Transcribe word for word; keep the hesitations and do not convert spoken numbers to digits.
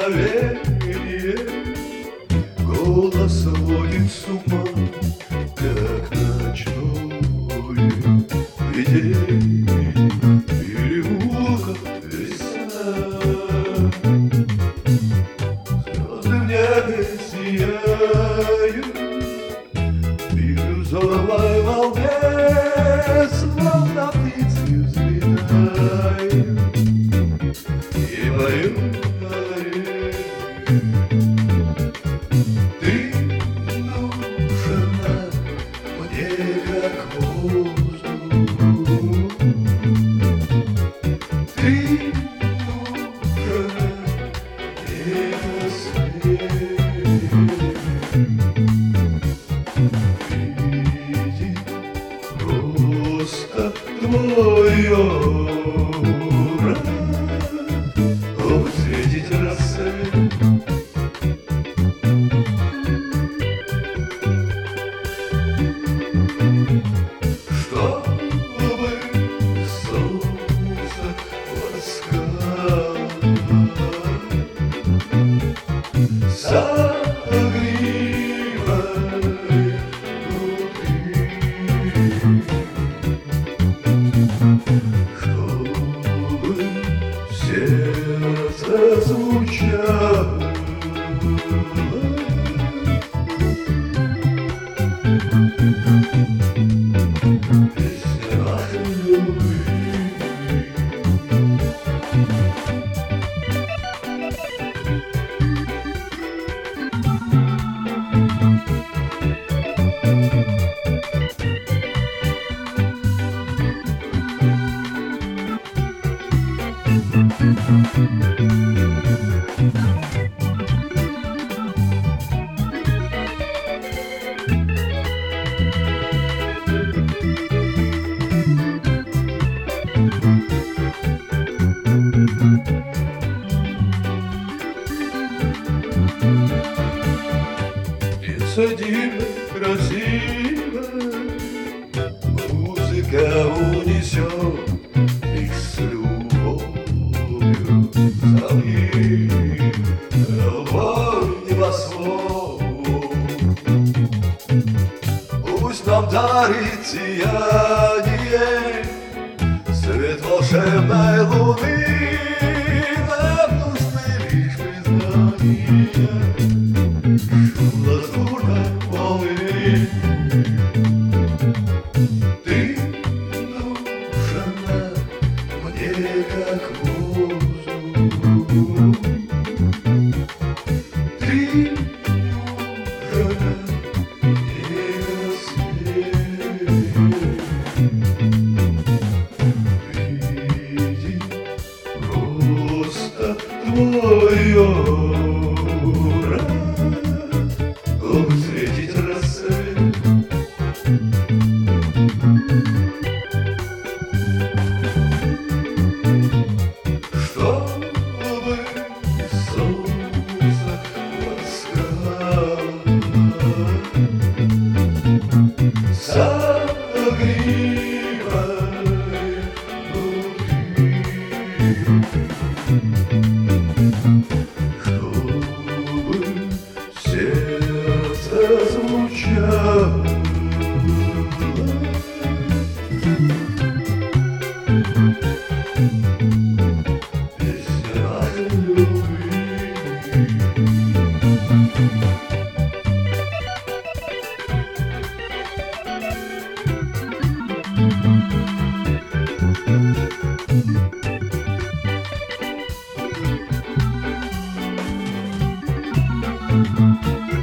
мгновение голос сводит с ума, как ночное видение переулка весна. Звезды в небе сияют в бирюзовой волне, словно птицы взлетают и поют на заре. Ты нужна мне, как воздух. Ты нужна мне, как свет. Видеть просто твое встретить рассвет. Чтобы солнце ласкало, согревая внутри, чтобы сердце звучало песня о любви. Птица дико красива, музыка унесет их с любовью самих, любовь небосвод. Пусть нам дарит сияние свет волшебной луны, нам нужны лишь признания лазурной волны. Ты нужна мне, как воздух. Ты нужна мне, как свет. Видеть просто твое встретить рассвет. Чтобы солнце ласкало, согревая внутри, чтобы сердце звучало песня о любви. Thank you.